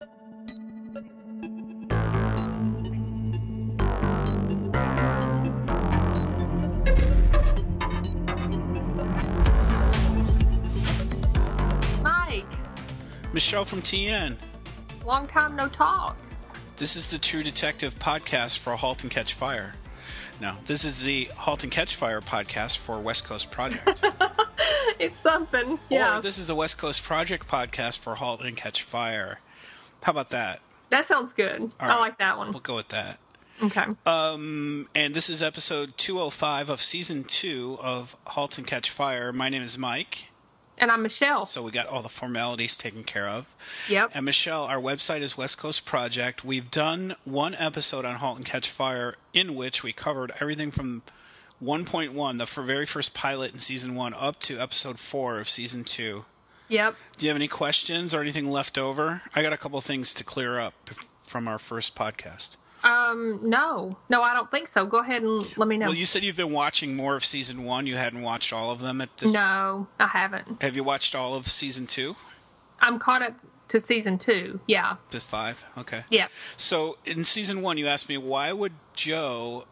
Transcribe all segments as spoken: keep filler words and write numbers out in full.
Mike, Michelle from T N. long time no talk. This is the True Detective podcast for Halt and Catch Fire. No, this is the Halt and Catch Fire podcast for West Coast Project. It's something, yeah. Or this is the West Coast Project podcast for Halt and Catch Fire. How about that? That sounds good. All I right. like that one. We'll go with that. Okay. Um, and this is episode two oh five of season two of Halt and Catch Fire. My name is Mike. And I'm Michelle. So we got all the formalities taken care of. Yep. And Michelle, our website is West Coast Project. We've done one episode on Halt and Catch Fire in which we covered everything from one point one, the very first pilot in season one, up to episode four of season two. Yep. Do you have any questions or anything left over? I got a couple things to clear up from our first podcast. Um, no. No, I don't think so. Go ahead and let me know. Well, you said you've been watching more of season one. You hadn't watched all of them at this No, I haven't. Have you watched all of season two? I'm caught up to season two. Yeah. To five? Okay. Yeah. So in season one, you asked me, why would Joe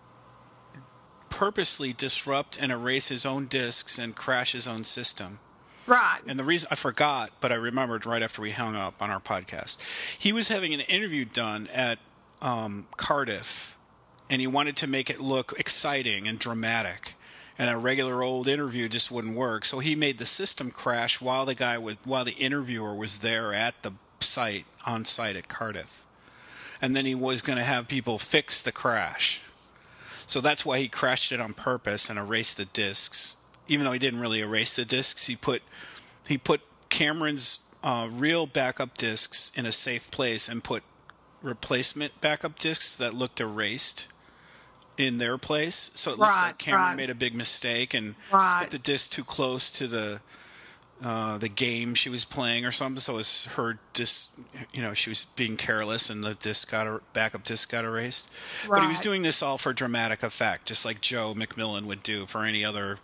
purposely disrupt and erase his own disks and crash his own system? Right. And the reason I forgot, but I remembered right after we hung up on our podcast, he was having an interview done at um, Cardiff, and he wanted to make it look exciting and dramatic. And a regular old interview just wouldn't work, so he made the system crash while the guy with while the interviewer was there at the site on site at Cardiff, and then he was going to have people fix the crash. So that's why he crashed it on purpose and erased the disks. Even though he didn't really erase the disks, he put he put Cameron's uh, real backup disks in a safe place and put replacement backup disks that looked erased in their place. So it looks Right, like Cameron right. made a big mistake and Right. put the disc too close to the uh, the game she was playing or something. So it's her disc, you know, she was being careless and the disc got er- backup disc got erased. But he was Right. doing this all for dramatic effect, just like Joe McMillan would do for any other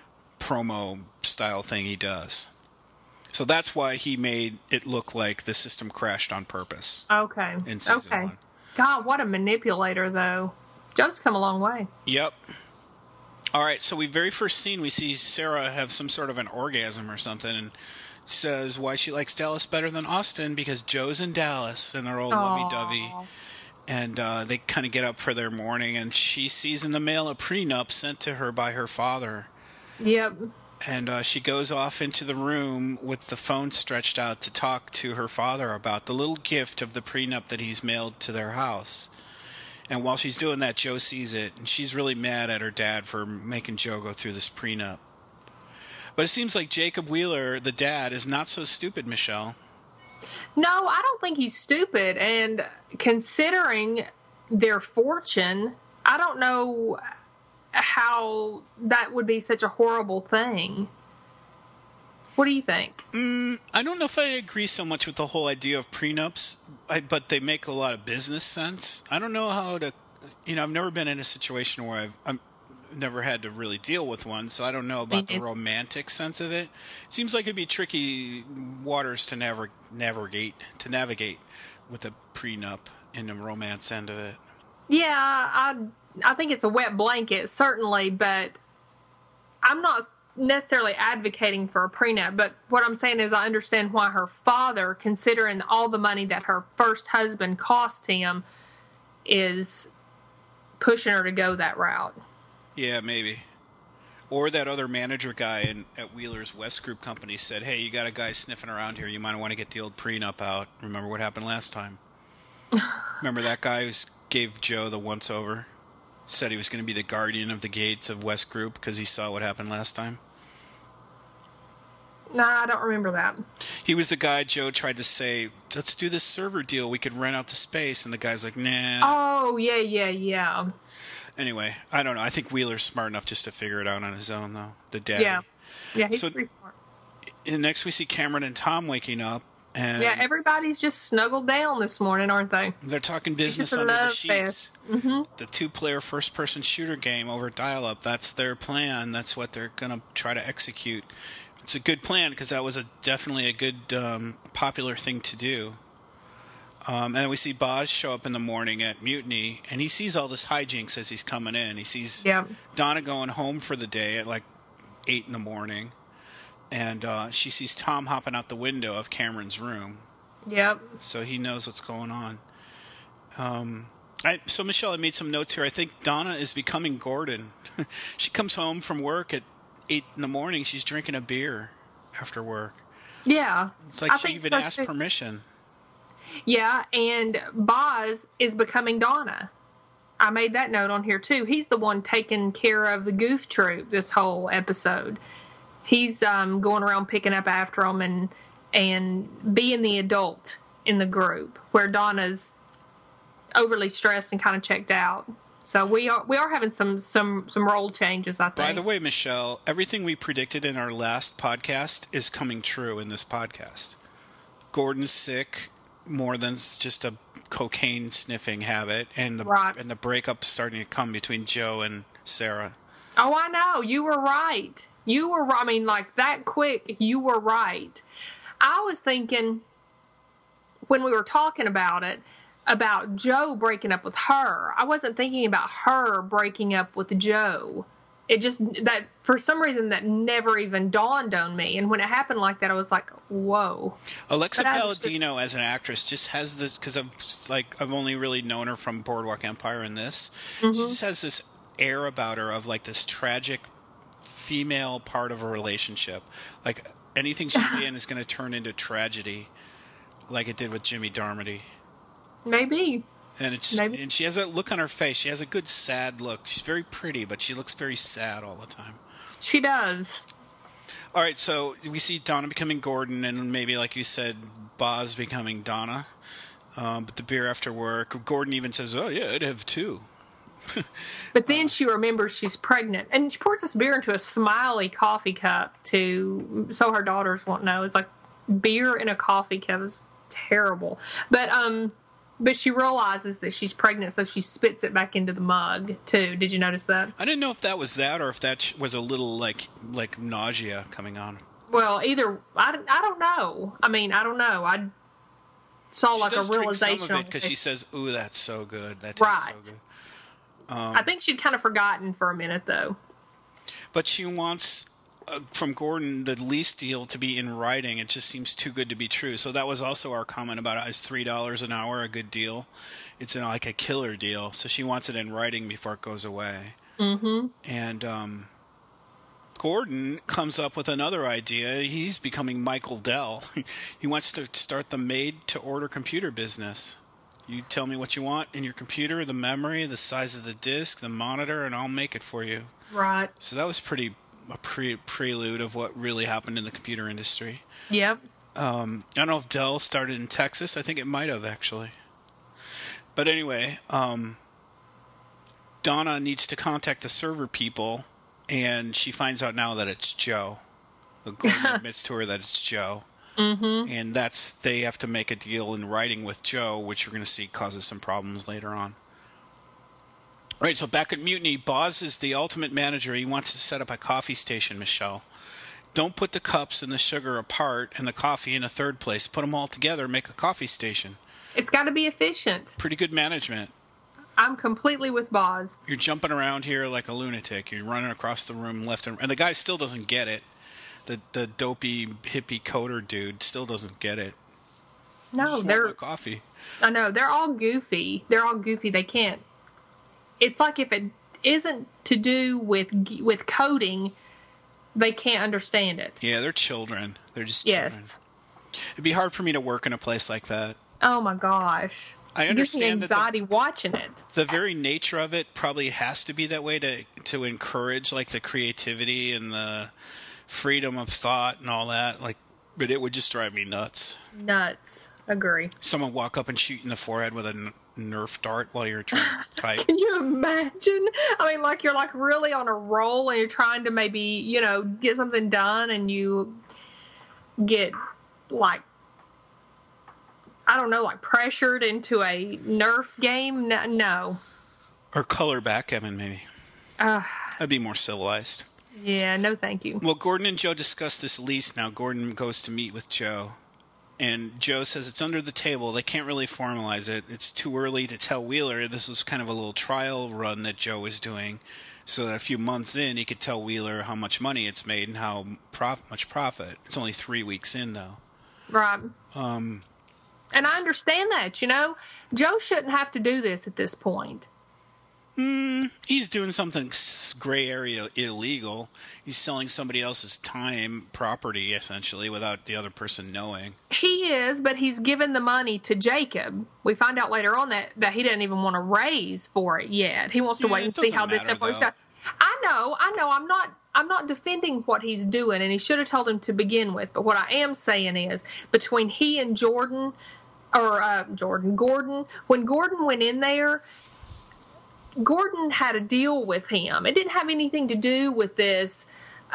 promo style thing he does. So that's why he made it look like the system crashed on purpose Okay. in season okay. one. God, what a manipulator, though. Joe's come a long way. Yep. All right, so we very first scene, we see Sarah have some sort of an orgasm or something and says why she likes Dallas better than Austin because Joe's in Dallas and they're all lovey-dovey. Aw. And uh, they kind of get up for their morning and she sees in the mail a prenup sent to her by her father. Yep. And uh, she goes off into the room with the phone stretched out to talk to her father about the little gift of the prenup that he's mailed to their house. And while she's doing that, Joe sees it, and she's really mad at her dad for making Joe go through this prenup. But it seems like Jacob Wheeler, the dad, is not so stupid, Michelle. No, I don't think he's stupid. And considering their fortune, I don't know how that would be such a horrible thing. What do you think? Mm, I don't know if I agree so much with the whole idea of prenups, I, but they make a lot of business sense. I don't know how to, you know, I've never been in a situation where I've, I've never had to really deal with one, so I don't know about the romantic sense of it. It seems like it'd be tricky waters to navi- navigate to navigate with a prenup in the romance end of it. Yeah, I I think it's a wet blanket, certainly, but I'm not necessarily advocating for a prenup, but what I'm saying is I understand why her father, considering all the money that her first husband cost him, is pushing her to go that route. Yeah, maybe. Or that other manager guy in, at Wheeler's West Group Company said, hey, you got a guy sniffing around here. You might want to get the old prenup out. Remember what happened last time? Remember that guy who gave Joe the once-over? Said he was going to be the guardian of the gates of West Group because he saw what happened last time? No, I don't remember that. He was the guy Joe tried to say, let's do this server deal. We could rent out the space. And the guy's like, nah. Oh, yeah, yeah, yeah. Anyway, I don't know. I think Wheeler's smart enough just to figure it out on his own, though. The daddy. Yeah. Yeah, he's So- pretty smart. And next we see Cameron and Tom waking up. And Yeah, everybody's just snuggled down this morning, aren't they? they're talking It's business just a under the love sheets. fest. Mm-hmm. The two-player first-person shooter game over dial-up. That's their plan. That's what they're going to try to execute. It's a good plan because that was a definitely a good, um, popular thing to do. Um, and we see Boz show up in the morning at Mutiny, and he sees all this hijinks as he's coming in. He sees Yep. Donna going home for the day at like eight in the morning, and uh, she sees Tom hopping out the window of Cameron's room. Yep. So he knows what's going on. Um, I, so, Michelle, I made some notes here. I think Donna is becoming Gordon. She comes home from work at eight in the morning. She's drinking a beer after work. Yeah. It's like I she think even so, asked too. permission. Yeah, and Boz is becoming Donna. I made that note on here, too. He's the one taking care of the goof troop this whole episode. He's um, going around picking up after them and, and being the adult in the group, where Donna's overly stressed and kind of checked out. So we are we are having some some some role changes, I think. By the way, Michelle, everything we predicted in our last podcast is coming true in this podcast. Gordon's sick more than just a cocaine sniffing habit, and the Right. and the breakup starting to come between Joe and Sarah. Oh, I know. You were right. You were right. I mean, like that quick, you were right. I was thinking when we were talking about it, about Joe breaking up with her. I wasn't thinking about her breaking up with Joe. It just, that for some reason, that never even dawned on me. And when it happened like that, I was like, whoa. Alexa But I understood- Palladino as an actress just has this, because I've like I've only really known her from Boardwalk Empire and this. Mm-hmm. She just has this air about her of like this tragic female part of a relationship. Like anything she's in is going to turn into tragedy, like it did with Jimmy Darmody. Maybe. And it's Maybe. and she has that look on her face. She has a good sad look. She's very pretty, but she looks very sad all the time. She does. All right, so we see Donna becoming Gordon, and maybe, like you said, Boz becoming Donna. Um, but the beer after work, Gordon even says, "Oh yeah, I'd have two." But then she remembers she's pregnant, and she pours this beer into a Smiley coffee cup to so her daughters won't know. It's like beer in a coffee cup is terrible. But um, but she realizes that she's pregnant, so she spits it back into the mug too. Did you notice that? I didn't know if that was that or if that sh- was a little like like nausea coming on. Well, either I, I don't know. I mean, I don't know. I saw She like a does drink realization some of on it because her she face. says, "Ooh, that's so good. That tastes Right. so good." I think she'd kind of forgotten for a minute though. But she wants uh, from Gordon the lease deal to be in writing. It just seems too good to be true. So that was also our comment about it. Is three dollars an hour a good deal? It's in like a killer deal. So she wants it in writing before it goes away. Mm-hmm. And um, Gordon comes up with another idea. He's becoming Michael Dell. He wants to start the made-to-order computer business. You tell me what you want in your computer, the memory, the size of the disk, the monitor, and I'll make it for you. Right. So that was pretty a pre prelude of what really happened in the computer industry. Yep. Um, I don't know if Dell started in Texas. I think it might have actually. But anyway, um, Donna needs to contact the server people, and she finds out now that it's Joe. Gordon admits to her that it's Joe. Mm-hmm. And that's they have to make a deal in writing with Joe, which you're going to see causes some problems later on. All right, so back at Mutiny, Boz is the ultimate manager. He wants to set up a coffee station, Michelle. Don't put the cups and the sugar apart and the coffee in a third place. Put them all together and make a coffee station. It's got to be efficient. Pretty good management. I'm completely with Boz. You're jumping around here like a lunatic. You're running across the room left and right. And the guy still doesn't get it. The the dopey hippie coder dude still doesn't get it. No, Just want they're. my coffee. I know they're all goofy. They're all goofy. They can't. It's like if it isn't to do with with coding, they can't understand it. Yeah, they're children. They're just Yes. children. It'd be hard for me to work in a place like that. Oh my gosh. I It gives me understand that the, anxiety watching it. the very nature of it probably has to be that way to to encourage like the creativity and the freedom of thought and all that. Like, but it would just drive me nuts. Nuts. Agree. Someone walk up and shoot you in the forehead with a n- Nerf dart while you're trying to type. Can you imagine? I mean, like you're like really on a roll and you're trying to maybe, you know, get something done and you get like, I don't know, like pressured into a Nerf game? No. no. Or color backgammon, maybe. Uh, That'd be more civilized. yeah, no thank you. Well, Gordon and Joe discuss this lease now. Gordon goes to meet with Joe. And Joe says it's under the table. They can't really formalize it. It's too early to tell Wheeler. This was kind of a little trial run that Joe was doing, so that a few months in, he could tell Wheeler how much money it's made and how prof- much profit. It's only three weeks in, though. Right. Um, and I understand that, you know. Joe shouldn't have to do this at this point. Mm, he's doing something gray area illegal. He's selling somebody else's time, property, essentially, without the other person knowing. He is, but he's given the money to Jacob. We find out later on that, that he doesn't even want to raise for it yet. He wants to Yeah, wait and see how this stuff works out. I know, I know. I'm not I'm not defending what he's doing, and he should have told him to begin with. But what I am saying is, between he and Jordan, or uh, Jordan, Gordon, when Gordon went in there, Gordon had a deal with him. It didn't have anything to do with this,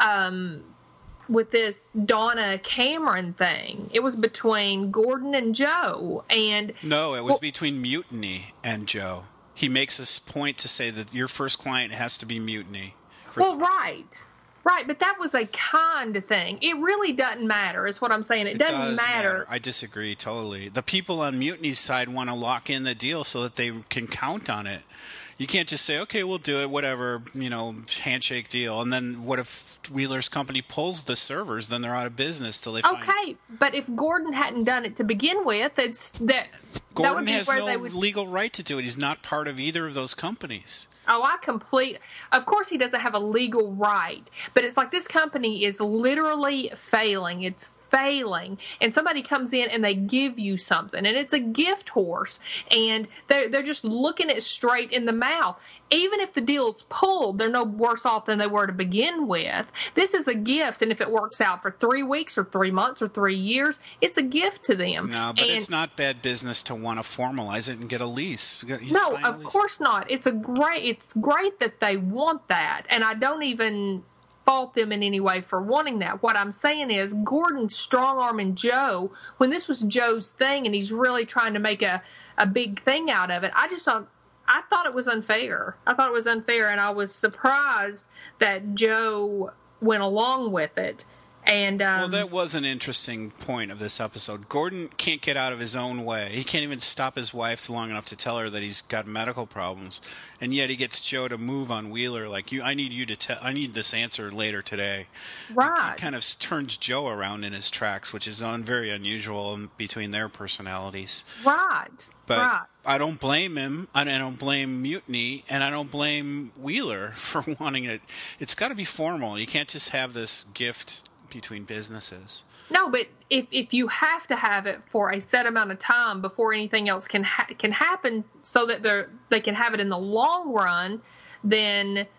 um, with this Donna Cameron thing. It was between Gordon and Joe. And no, it was well, between Mutiny and Joe. He makes a point to say that your first client has to be Mutiny. Well, right. Right, but that was a kind thing. It really doesn't matter, is what I'm saying. It, it doesn't does matter. matter. I disagree totally. The people on Mutiny's side want to lock in the deal so that they can count on it. You can't just say, okay, we'll do it, whatever, you know, handshake deal. And then what if Wheeler's company pulls the servers? Then they're out of business till they find... Okay, but if Gordon hadn't done it to begin with, it's that... Gordon that would be has where no they would... legal right to do it. He's not part of either of those companies. Oh, I complete... Of course he doesn't have a legal right. But it's like this company is literally failing. It's failing. And somebody comes in and they give you something. And it's a gift horse. And they're, they're just looking it straight in the mouth. Even if the deal's pulled, they're no worse off than they were to begin with. This is a gift. And if it works out for three weeks or three months or three years, it's a gift to them. No, but and, it's not bad business to want to formalize it and get a lease. You no, of lease. course not. It's a great... It's great that they want that. And I don't even fault them in any way for wanting that. What I'm saying is Gordon strong-arming Joe when this was Joe's thing and he's really trying to make a, a big thing out of it. I just don't, I thought it was unfair. I thought it was unfair, and I was surprised that Joe went along with it. And um, well, that was an interesting point of this episode. Gordon can't get out of his own way. He can't even stop his wife long enough to tell her that he's got medical problems, and yet he gets Joe to move on Wheeler. Like, you, I need you to tell. I need this answer later today. Right. He kind of turns Joe around in his tracks, which is un, very unusual between their personalities. Right. But right. I don't blame him. I don't blame Mutiny, and I don't blame Wheeler for wanting it. It's got to be formal. You can't just have this gift between businesses. No, but if if you have to have it for a set amount of time before anything else can ha- can happen, so that they they can have it in the long run, then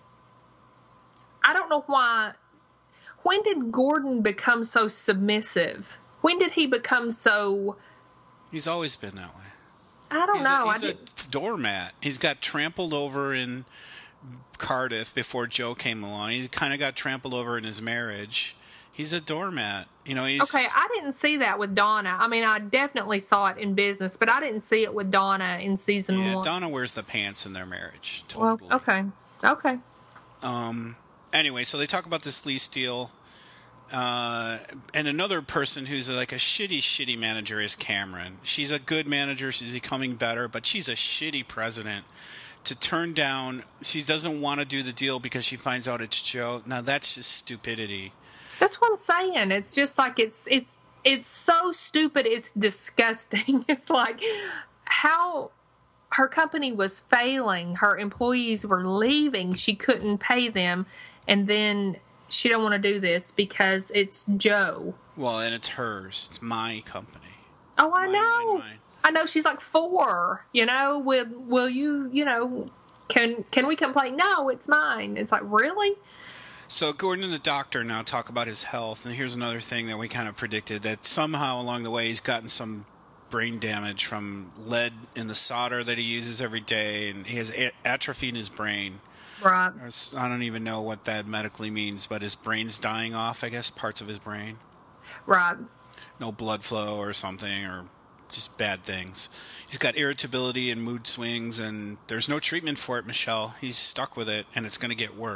I don't know why. When did Gordon become so submissive? When did he become so? He's always been that way. I don't he's know. A, he's I a doormat. He's got trampled over in Cardiff before Joe came along. He kind of got trampled over in his marriage. He's a doormat. You know, he's... Okay, I didn't see that with Donna. I mean, I definitely saw it in business, but I didn't see it with Donna in season yeah, one. Donna wears the pants in their marriage. Totally. Well, okay. Okay. Um. Anyway, so they talk about this lease deal. Uh, and another person who's like a shitty, shitty manager is Cameron. She's a good manager. She's becoming better, but she's a shitty president. To turn down, she doesn't want to do the deal because she finds out it's Joe. Now, that's just stupidity. That's what I'm saying. It's just like it's it's it's so stupid. It's disgusting. It's like how her company was failing. Her employees were leaving. She couldn't pay them, and then she don't want to do this because it's Joe. Well, and it's hers. It's my company. Oh, I mine, know. Mine, mine. I know. She's like four. You know, will will you? You know, can can we complain? No, it's mine. It's like, really? So Gordon and the doctor now talk about his health, and here's another thing that we kind of predicted, that somehow along the way he's gotten some brain damage from lead in the solder that he uses every day, and he has a- atrophy in his brain. Right. I don't even know what that medically means, but his brain's dying off, I guess, parts of his brain. Right. No blood flow or something, or just bad things. He's got irritability and mood swings, and there's no treatment for it, Michelle. He's stuck with it, and it's going to get worse.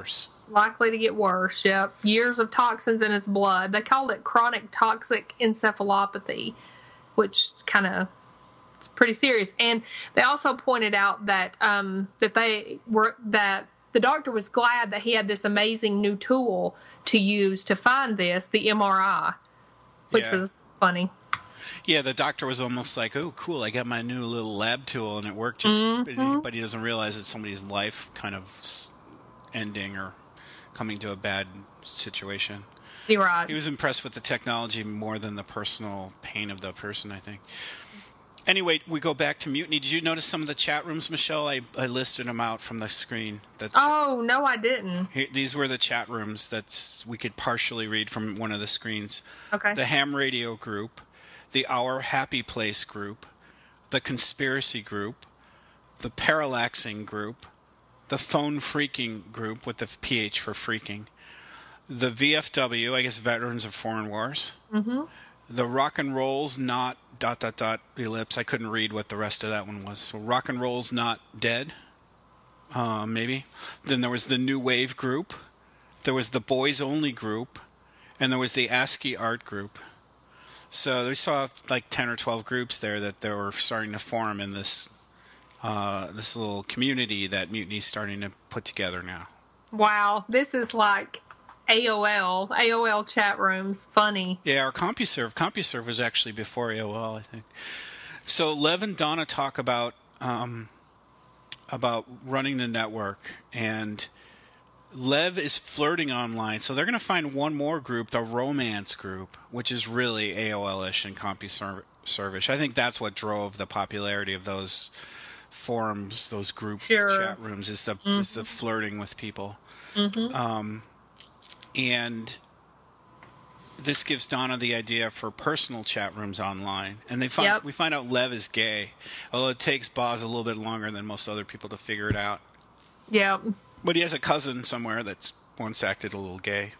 Likely to get worse, yep. Years of toxins in his blood. They called it chronic toxic encephalopathy, which kind of is pretty serious. And they also pointed out that um, that they were that the doctor was glad that he had this amazing new tool to use to find this, the M R I, which yeah. was funny. Yeah, the doctor was almost like, "Oh, cool! I got my new little lab tool, and it worked." Just, mm-hmm. but he doesn't realize it's somebody's life kind of ending or coming to a bad situation. You're right. He was impressed with the technology more than the personal pain of the person, I think. Anyway, we go back to Mutiny. Did you notice some of the chat rooms, Michelle? I, I listed them out from the screen. That oh, ch- no, I didn't. These were the chat rooms that we could partially read from one of the screens. Okay. The Ham Radio group, the Our Happy Place group, the Conspiracy group, the Parallaxing group, the Phone Freaking group with the P H for freaking, the V F W, I guess Veterans of Foreign Wars, mm-hmm. the Rock and Roll's Not dot dot dot ellipse. I couldn't read what the rest of that one was. So Rock and Roll's Not Dead, uh, maybe. Then there was the New Wave group, there was the Boys Only group, and there was the ASCII Art group. So we saw like ten or twelve groups there that they were starting to form in this Uh, this little community that Mutiny's starting to put together now. Wow, this is like A O L, A O L chat rooms. Funny. Yeah, our CompuServe. CompuServe was actually before A O L, I think. So Lev and Donna talk about um, about running the network, and Lev is flirting online. So they're going to find one more group, the Romance group, which is really A O L-ish and CompuServe-ish. I think that's what drove the popularity of those forums, those group sure. chat rooms, is the mm-hmm. is the flirting with people. Mm-hmm. Um, and this gives Donna the idea for personal chat rooms online. And they find yep. we find out Lev is gay, although it takes Boz a little bit longer than most other people to figure it out. Yeah. But he has a cousin somewhere that's once acted a little gay.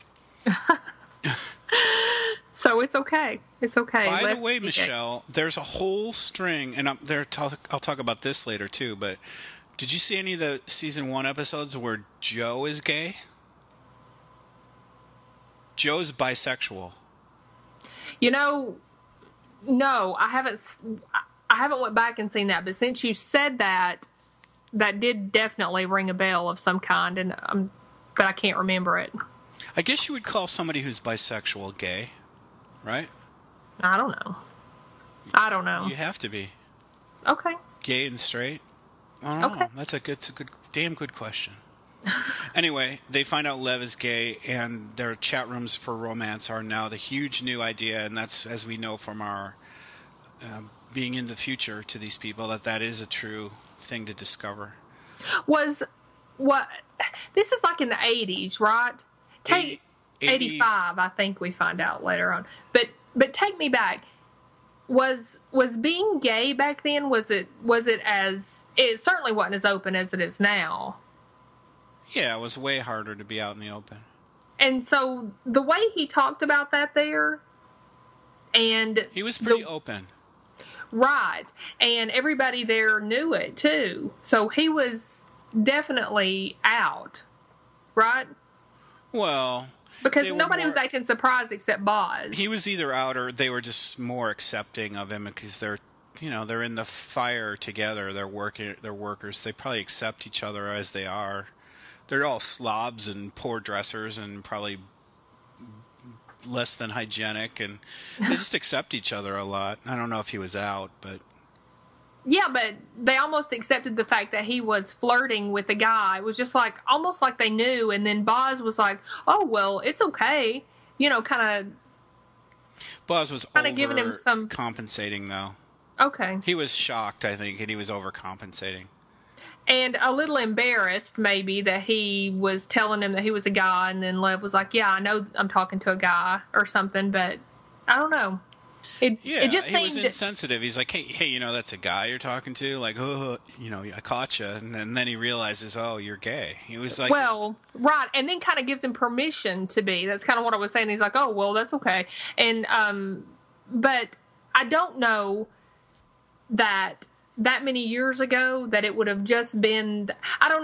So it's okay. It's okay. By Lev the way, Michelle, there's a whole string, and I'm there. Talk, I'll talk about this later too. But did you see any of the season one episodes where Joe is gay? Joe's bisexual. You know, no, I haven't. I haven't went back and seen that. But since you said that, that did definitely ring a bell of some kind, and um, but I can't remember it. I guess you would call somebody who's bisexual gay, right? I don't know. I don't know. You have to be. Okay. Gay and straight? I don't okay. know. That's a good, it's a good, damn good question. Anyway, they find out Lev is gay, and their chat rooms for romance are now the huge new idea, and that's, as we know from our uh, being in the future to these people, that that is a true thing to discover. Was what? This is like in the eighties, right? Take eighty-five, I think we find out later on. But but take me back. Was was being gay back then? Was it was it as it certainly wasn't as open as it is now? Yeah, it was way harder to be out in the open. And so the way he talked about that there, and he was pretty the, open, right? And everybody there knew it too. So he was definitely out, right? Well, because nobody more, was acting surprised except Boz. He was either out or they were just more accepting of him because they're, you know, they're in the fire together. They're working, they're workers. They probably accept each other as they are. They're all slobs and poor dressers and probably less than hygienic, and they just accept each other a lot. I don't know if he was out, but yeah, but they almost accepted the fact that he was flirting with a guy. It was just like, almost like they knew. And then Boz was like, oh, well, it's okay. You know, kind of. Boz was kind of giving him some compensating, though. Okay. He was shocked, I think, and he was overcompensating. And a little embarrassed, maybe, that he was telling him that he was a guy. And then Lev was like, yeah, I know I'm talking to a guy or something, but I don't know. It, yeah, it just he seemed was insensitive. He's like, hey, hey, you know, that's a guy you're talking to? Like, oh, you know, I caught you. And then, and then he realizes, oh, you're gay. He was like... Well, right. And then kind of gives him permission to be. That's kind of what I was saying. He's like, oh, well, that's okay. And, um, but I don't know that that many years ago that it would have just been... I don't know. I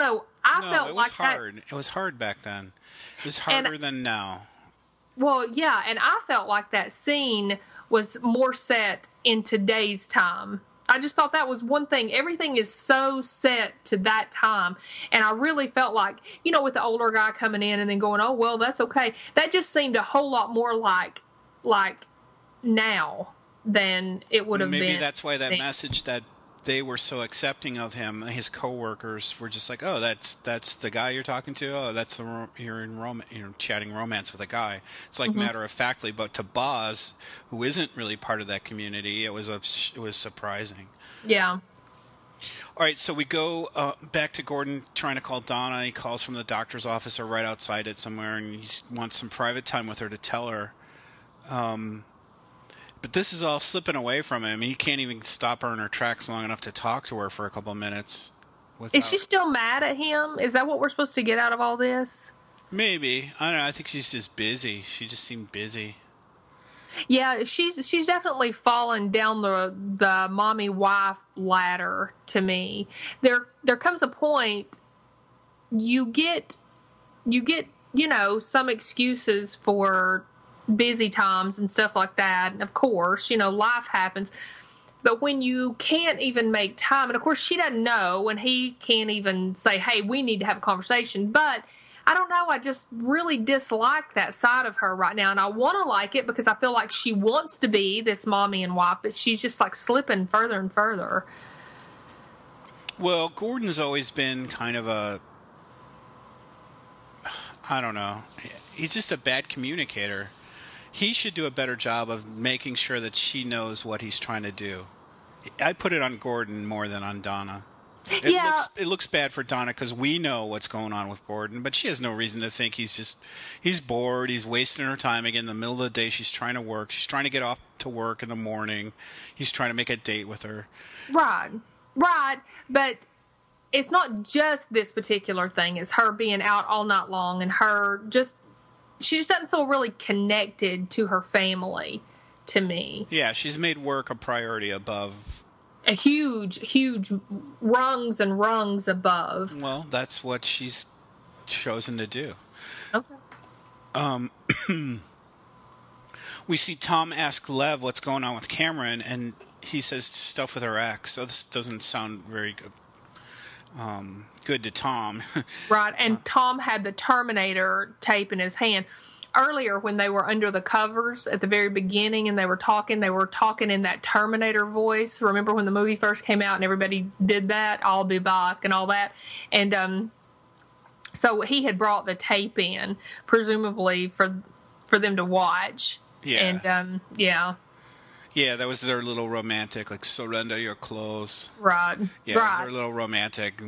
I no, felt it was like hard. that. It was hard back then. It was harder And, than now. well, yeah, and I felt like that scene was more set in today's time. I just thought that was one thing. Everything is so set to that time. And I really felt like, you know, with the older guy coming in and then going, oh, well, that's okay. That just seemed a whole lot more like, like now than it would have Maybe been. Maybe that's why that then. message that they were so accepting of him, his coworkers were just like, oh, that's that's the guy you're talking to. Oh, that's the ro- you're in rom- you're chatting romance with a guy. It's like mm-hmm. matter of factly, but to Boz, who isn't really part of that community, it was a, it was surprising. Yeah. All right, so we go uh, back to Gordon trying to call Donna. He calls from the doctor's office or right outside it somewhere, and he wants some private time with her to tell her. Um, But this is all slipping away from him. He can't even stop her in her tracks long enough to talk to her for a couple of minutes. Without... Is she still mad at him? Is that what we're supposed to get out of all this? Maybe. I don't know. I think she's just busy. She just seemed busy. Yeah, she's she's definitely fallen down the the mommy wife ladder to me. There there comes a point you get you get, you know, some excuses for busy times and stuff like that. And of course, you know, life happens. But when you can't even make time, and of course she doesn't know, and he can't even say, hey, we need to have a conversation. But I don't know, I just really dislike that side of her right now. And I want to like it because I feel like she wants to be this mommy and wife, but she's just like slipping further and further. Well, Gordon's always been kind of a, I don't know, he's just a bad communicator. He should do a better job of making sure that she knows what he's trying to do. I put it on Gordon more than on Donna. It yeah. looks it looks bad for Donna because we know what's going on with Gordon, but she has no reason to think he's just he's bored. He's wasting her time again in the middle of the day. She's trying to work. She's trying to get off to work in the morning. He's trying to make a date with her. Right, right. But it's not just this particular thing. It's her being out all night long and her just. She just doesn't feel really connected to her family, to me. Yeah, she's made work a priority above. A huge, huge rungs and rungs above. Well, that's what she's chosen to do. Okay. Um, we see Tom ask Lev what's going on with Cameron, and he says stuff with her ex, so this doesn't sound very good. Um, good to Tom. Right, and Tom had the Terminator tape in his hand. Earlier, when they were under the covers at the very beginning and they were talking, they were talking in that Terminator voice. Remember when the movie first came out and everybody did that? I'll be back and all that. And um, so he had brought the tape in, presumably for for them to watch. Yeah. And, um, yeah. Yeah, that was their little romantic, like, surrender your clothes. Right. Yeah, right. it was their little romantic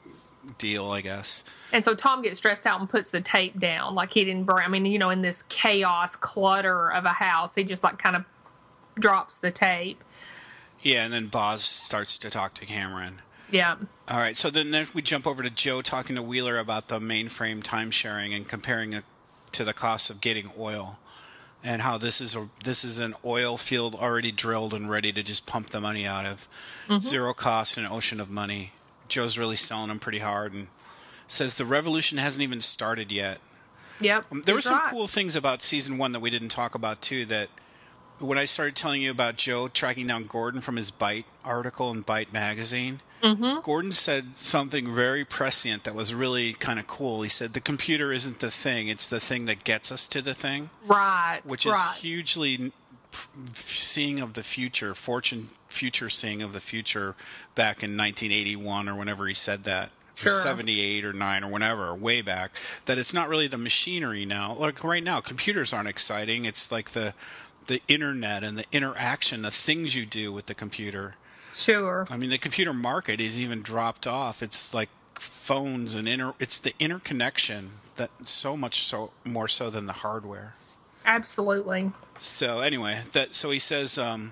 deal, I guess. And so Tom gets stressed out and puts the tape down. Like, he didn't bring, I mean, you know, in this chaos, clutter of a house, he just, like, kind of drops the tape. Yeah, and then Boz starts to talk to Cameron. Yeah. All right, so then we jump over to Joe talking to Wheeler about the mainframe time-sharing and comparing it to the cost of getting oil. And how this is a this is an oil field already drilled and ready to just pump the money out of. Mm-hmm. Zero cost and an ocean of money. Joe's really selling them pretty hard and says the revolution hasn't even started yet. Yep. Um, there were some right. cool things about season one that we didn't talk about, too, that when I started telling you about Joe tracking down Gordon from his Byte article in Byte magazine, mm-hmm. Gordon said something very prescient that was really kind of cool. He said, the computer isn't the thing, it's the thing that gets us to the thing. Right, Which right. is hugely seeing of the future, fortune future seeing of the future back in nineteen eighty-one or whenever he said that. Sure. Or seventy-eight or nine or whenever, way back, that it's not really the machinery now. Like right now, computers aren't exciting. It's like the the internet and the interaction, the things you do with the computer. Sure. I mean, the computer market is even dropped off. It's like phones and inter. It's the interconnection that so much so more so than the hardware. Absolutely. So anyway, that so he says. Um,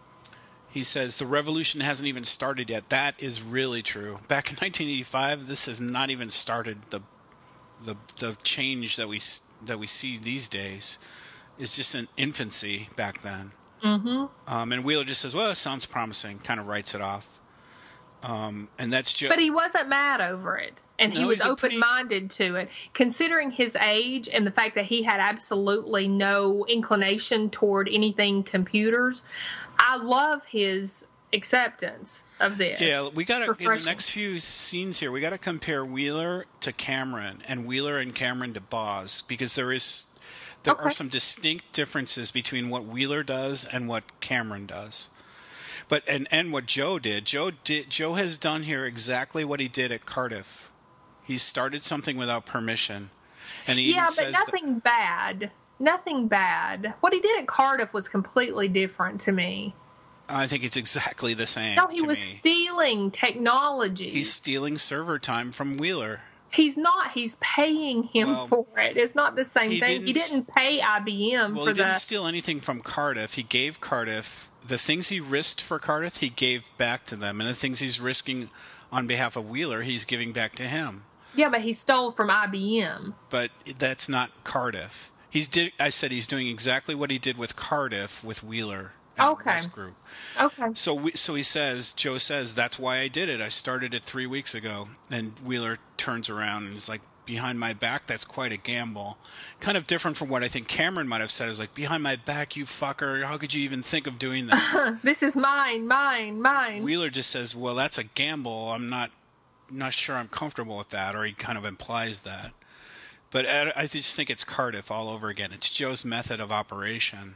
He says the revolution hasn't even started yet. That is really true. Back in nineteen eighty-five, this has not even started. The the the change that we that we see these days is just in infancy back then. Mm-hmm. Um, and Wheeler just says, "Well, it sounds promising." Kind of writes it off. Um, and that's Joe. But he wasn't mad over it. And No, he was he's a pretty- open-minded to it. Considering his age and the fact that he had absolutely no inclination toward anything computers, I love his acceptance of this. Yeah, we got to, in the Refreshing. next few scenes here, we got to compare Wheeler to Cameron and Wheeler and Cameron to Boz, because there is, there Okay. are some distinct differences between what Wheeler does and what Cameron does. But, and, and what Joe did. Joe did, Joe has done here exactly what he did at Cardiff. He started something without permission. And he Yeah, even but says that- nothing bad. Nothing bad. What he did at Cardiff was completely different to me. I think it's exactly the same. No, he to was me. stealing technology. He's stealing server time from Wheeler. He's not. He's paying him Well, for it. It's not the same he thing. He didn't- didn't pay I B M Well, for he didn't the. steal anything from Cardiff. He gave Cardiff the things he risked for Cardiff. He gave back to them, and the things he's risking on behalf of Wheeler, he's giving back to him. Yeah, but he stole from I B M. But that's not Cardiff. He's did. I said he's doing exactly what he did with Cardiff with Wheeler. and Okay. This group. Okay. So we, so he says, Joe says, that's why I did it. I started it three weeks ago. And Wheeler turns around and is like, behind my back, that's quite a gamble. Kind of different from what I think Cameron might have said. Is like, behind my back, you fucker. How could you even think of doing that? This is mine, mine, mine. Wheeler just says, well, that's a gamble. I'm not not sure I'm comfortable with that. Or he kind of implies that. But I, I just think it's Cardiff all over again. It's Joe's method of operation.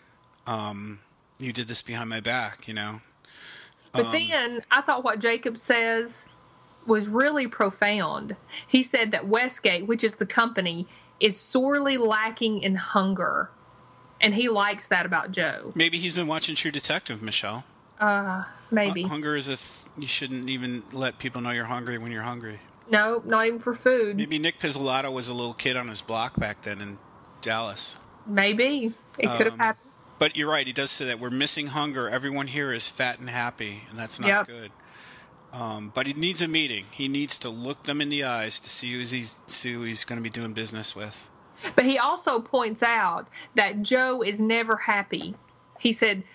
Um, you did this behind my back, you know? But Um, then I thought what Jacob says was really profound. He said that Westgate, which is the company, is sorely lacking in hunger. And he likes that about Joe. Maybe he's been watching True Detective, Michelle. Uh, maybe. Hu- Hunger is if you shouldn't even let people know you're hungry when you're hungry. No, not even for food. Maybe Nick Pizzolatto was a little kid on his block back then in Dallas. Maybe. It could have Um, happened. But you're right, he does say that. We're missing hunger. Everyone here is fat and happy, and that's not Yep. good. Um, but he needs a meeting. He needs to look them in the eyes to see who he's, see who he's going to be doing business with. But he also points out that Joe is never happy. He said,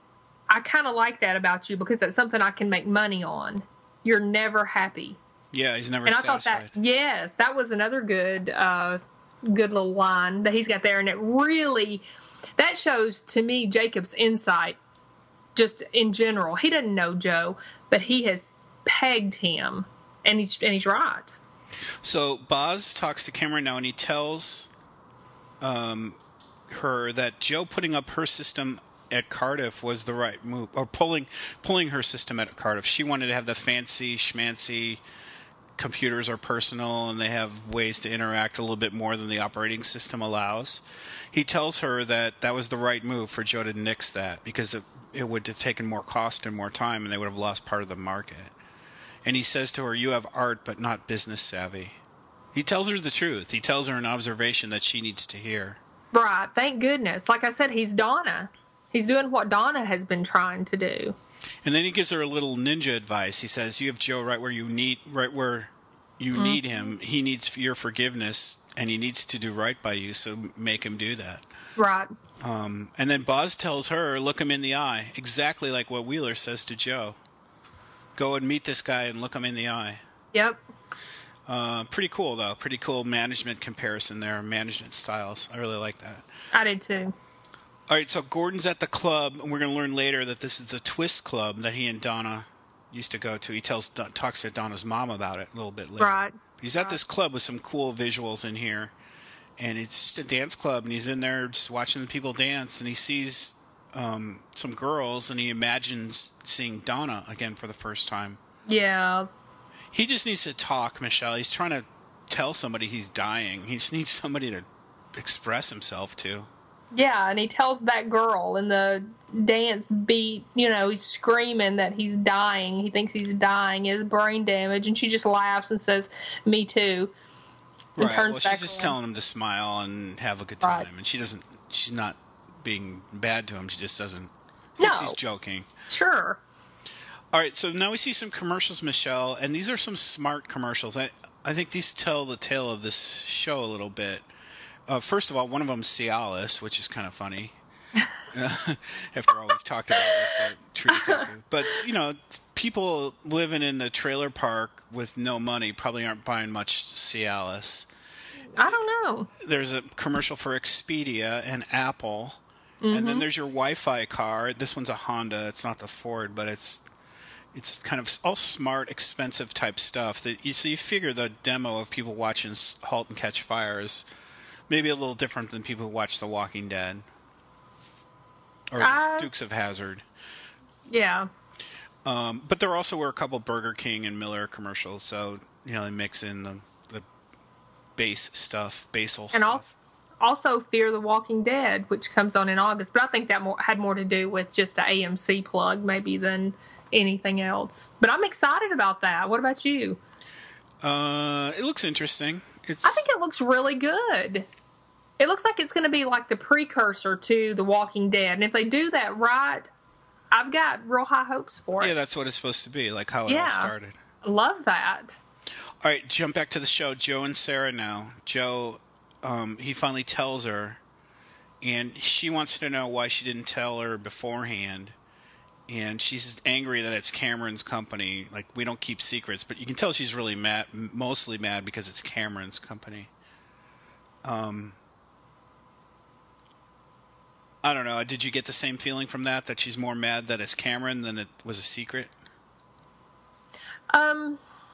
I kind of like that about you because that's something I can make money on. You're never happy. Yeah, he's never And I satisfied. thought that, yes, that was another good, uh, good little line that he's got there. And it really, that shows to me Jacob's insight just in general. He doesn't know Joe, but he has pegged him, and he's, and he's right. So Boz talks to Cameron now, and he tells um, her that Joe putting up her system at Cardiff was the right move, or pulling pulling her system at Cardiff. She wanted to have the fancy schmancy computers are personal, and they have ways to interact a little bit more than the operating system allows. He tells her that that was the right move for Joe to nix that because it, it would have taken more cost and more time, and they would have lost part of the market. And he says to her, you have art but not business savvy. He tells her the truth. He tells her an observation that she needs to hear. Right. Thank goodness. Like I said, he's Donna. He's doing what Donna has been trying to do. And then he gives her a little ninja advice. He says, you have Joe right where you need right where you mm-hmm. need him. He needs your forgiveness, and he needs to do right by you, so make him do that. Right. Um, and then Boz tells her, look him in the eye, exactly like what Wheeler says to Joe. Go and meet this guy and look him in the eye. Yep. Uh, pretty cool, though. Pretty cool management comparison there, management styles. I really like that. I did, too. All right, so Gordon's at the club, and we're going to learn later that this is the Twist Club that he and Donna used to go to. He tells talks to Donna's mom about it a little bit later. Right. He's at right. this club with some cool visuals in here, and it's just a dance club, and he's in there just watching the people dance, and he sees um, some girls, and he imagines seeing Donna again for the first time. Yeah. He just needs to talk, Michelle. He's trying to tell somebody he's dying. He just needs somebody to express himself to. Yeah, and he tells that girl in the dance beat, you know, he's screaming that he's dying. He thinks he's dying. He has brain damage. And she just laughs and says, me too. And right. turns well, back she's just around. telling him to smile and have a good time. Right. And she doesn't, she's not being bad to him. She just doesn't, thinks No. he's joking. Sure. All right, so now we see some commercials, Michelle, and these are some smart commercials. I, I think these tell the tale of this show a little bit. Uh, first of all, one of them's Cialis, which is kind of funny. Uh, after all we've talked about with the True Detective. But, you know, people living in the trailer park with no money probably aren't buying much Cialis. I don't know. There's a commercial for Expedia and Apple. Mm-hmm. And then there's your Wi-Fi car. This one's a Honda. It's not the Ford, but it's it's kind of all smart, expensive type stuff. That you, so you figure the demo of people watching *Halt and Catch Fire* is maybe a little different than people who watch *The Walking Dead* or uh, *Dukes of Hazzard*. Yeah. Um, but there also were a couple Burger King and Miller commercials, so you know they mix in the the base stuff, basal and stuff. Also, also Fear the Walking Dead, which comes on in August. But I think that more, had more to do with just an A M C plug, maybe, than anything else. But I'm excited about that. What about you? Uh, it looks interesting. It's... I think it looks really good. It looks like it's going to be like the precursor to The Walking Dead. And if they do that right, I've got real high hopes for it. Yeah, that's what it's supposed to be, like how it yeah, all started. Love that. All right, jump back to the show. Joe and Sarah now. Joe, um, he finally tells her, and she wants to know why she didn't tell her beforehand. And she's angry that it's Cameron's company. Like, we don't keep secrets. But you can tell she's really mad, mostly mad because it's Cameron's company. Um... I don't know. Did you get the same feeling from that, that she's more mad that it's Cameron than it was a secret? Um,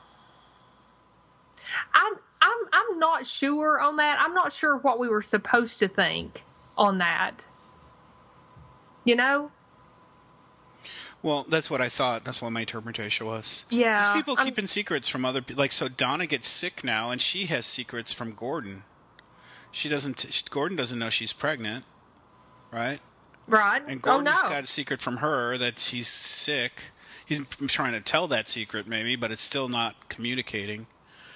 I'm I'm I'm not sure on that. I'm not sure what we were supposed to think on that. You know? Well, that's what I thought. That's what my interpretation was. Yeah. Because people I'm... keeping secrets from other people. Like, so Donna gets sick now, and she has secrets from Gordon. She doesn't. Gordon doesn't know she's pregnant. Right? Right. And Gordon's oh, no. got a secret from her that she's sick. He's trying to tell that secret, maybe, but it's still not communicating.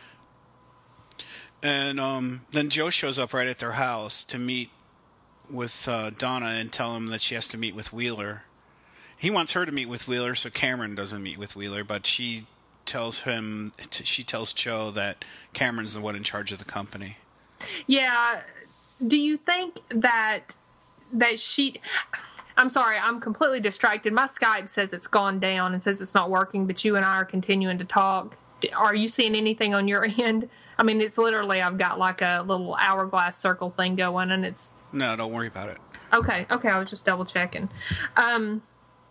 And um, then Joe shows up right at their house to meet with uh, Donna and tell him that she has to meet with Wheeler. He wants her to meet with Wheeler, so Cameron doesn't meet with Wheeler, but she tells him, she tells Joe that Cameron's the one in charge of the company. Yeah. Do you think that that she... I'm sorry, I'm completely distracted. My Skype says it's gone down and says it's not working, but you and I are continuing to talk. Are you seeing anything on your end? I mean, it's literally, I've got like a little hourglass circle thing going, and it's... No, don't worry about it. Okay, okay, I was just double checking. Um,